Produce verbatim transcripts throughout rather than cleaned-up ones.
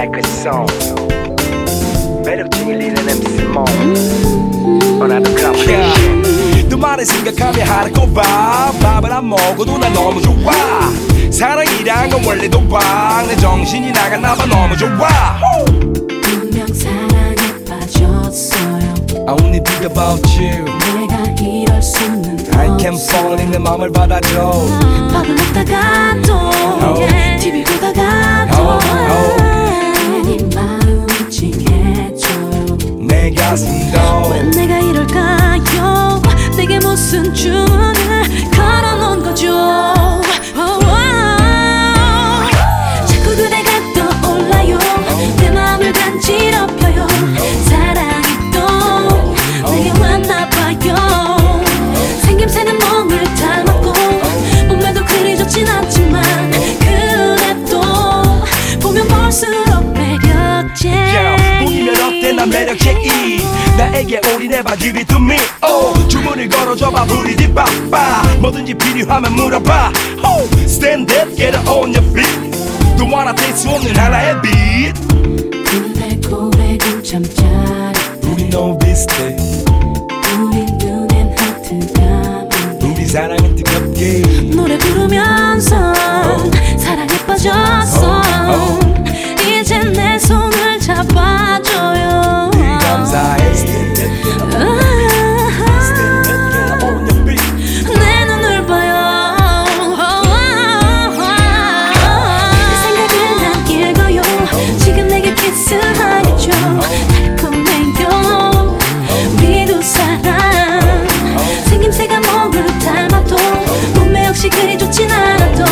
like a song. 매력적인 리는 엠씨 몽 어나더 컴플레이션. 너만을 생각하며 하는 꼬박 밥을 안 먹어도 난 너무 좋아. 사랑이란 건 원래 도박. 내 정신이 나갔나봐 너무 좋아. 분명 사랑에 빠졌어요. I only think about you. 내가 이럴 수는 I can't fall in 내 맘을 받아줘. 밥을 먹다가도 oh. 티비 보다가도 oh. oh. 괜히 마음이 찡해져요. 내 가슴도 왜 내가 이럴까요? 내게 무슨 주문을 걸어놓은 거죠. oh, oh. 자꾸 그대가 떠올라요. 내 맘을 간지럽혀요. 사랑이 또 내게 왔나봐요. 생김새는 몸을 닮았고 몸매도 그리 좋진 않지만 그래도 보면 볼수록 매력제. 보기면 어때 난 매력쟁이. 나에게 올인해봐 give it to me. oh. 주문을 걸어줘봐 부리디 빠빠. 뭐든지 필요하면 물어봐. oh. Stand up get on your feet. 또 하나 뗄 수 없는 하나의 빛. 그대 고백은 참 잘해. 우리 너무 비슷해. 우리 눈엔 하트가 우리 사랑은 뜨겁게 노래 부르면서 oh. 사랑에 빠졌어. oh. oh. 이제 내 손을 잡아줘요. 늘 감사해. 내 눈을 봐요. 내 생각을 난 읽어요. 지금 내게 키스하겠죠. 달콤해요 우리 두 사람. 생김새가 몸을 닮아도 몸매 역시 그리 좋진 않아도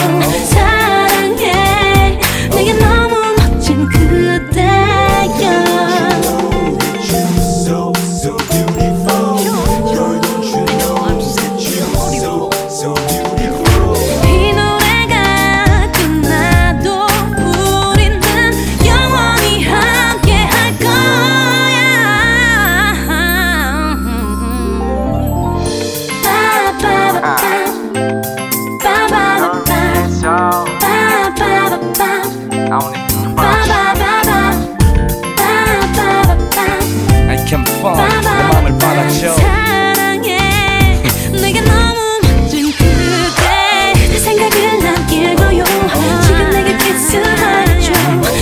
사랑해. 내게 너무 멋진 그대야. 이 노래가 끝나도 우리는 영원히 함께 할 거야. 빠바바밤 빠바바밤 빠바바밤 빠바바밤 빠바바밤. I can fall 내 맘을 받아줘. 사랑해. 내게 너무 멋진 그대. 내 생각을 난 읽어요. 지금 내게 키스하죠.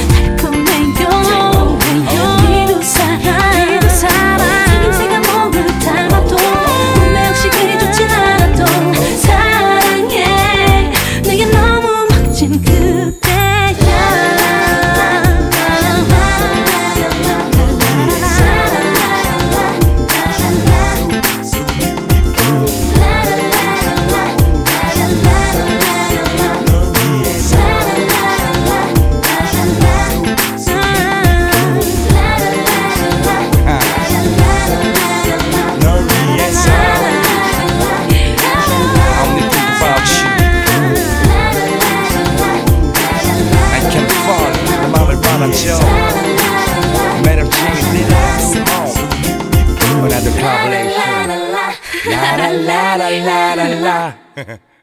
달콤해요 우리 두 사람. 생김새가 몸을 닮아도 몸매 역시 그리 좋진 않아도 사랑해. 내게 너무 멋진 그대야. 널 위해서 I only think about you. I can fall 내 맘을 받아줘. 매력적인 리는 엠씨 몽 어나더 컴플레이션. 라라라라라라